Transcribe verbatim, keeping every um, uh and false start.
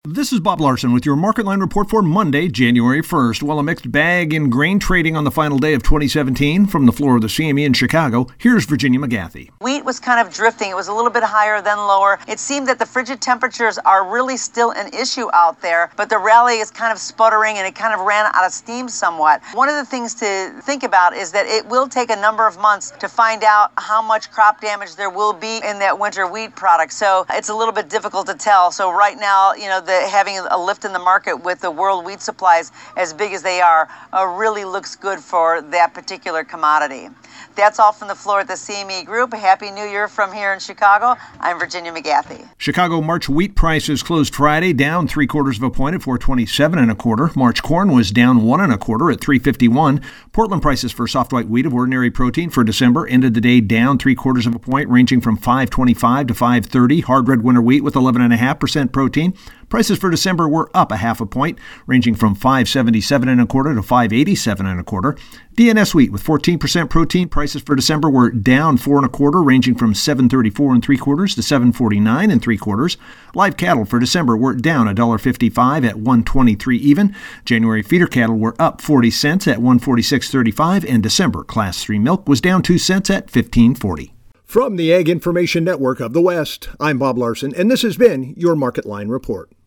This is Bob Larson with your Market Line report for Monday, January first. Well, a mixed bag in grain trading on the final day of twenty seventeen. From the floor of the C M E in Chicago, here's Virginia McGathy. Wheat was kind of drifting. It was a little bit higher than lower. It seemed that the frigid temperatures are really still an issue out there, but the rally is kind of sputtering and it kind of ran out of steam somewhat. One of the things to think about is that it will take a number of months to find out how much crop damage there will be in that winter wheat product. So it's a little bit difficult to tell. So right now, you know, the having a lift in the market with the world wheat supplies as big as they are uh, really looks good for that particular commodity. That's all from the floor at the C M E Group. Happy New Year from here in Chicago. I'm Virginia McGathy. Chicago March wheat prices closed Friday down three quarters of a point at four twenty-seven and a quarter. March corn was down one and a quarter at three fifty-one. Portland prices for soft white wheat of ordinary protein for December ended the day down three quarters of a point, ranging from five twenty-five to five thirty. Hard red winter wheat with eleven point five percent protein. Prices for December were up a half a point, ranging from five seventy-seven and a quarter to five eighty-seven and a quarter. D N S wheat with fourteen percent protein. Prices for December were down four and a quarter, ranging from seven thirty-four and three quarters to seven forty-nine and three quarters. Live cattle for December were down one dollar fifty-five at one twenty-three even. January feeder cattle were up forty cents at one forty-six thirty-five, and December Class three milk was down two cents at fifteen forty. From the Ag Information Network of the West, I'm Bob Larson, and this has been your Market Line report.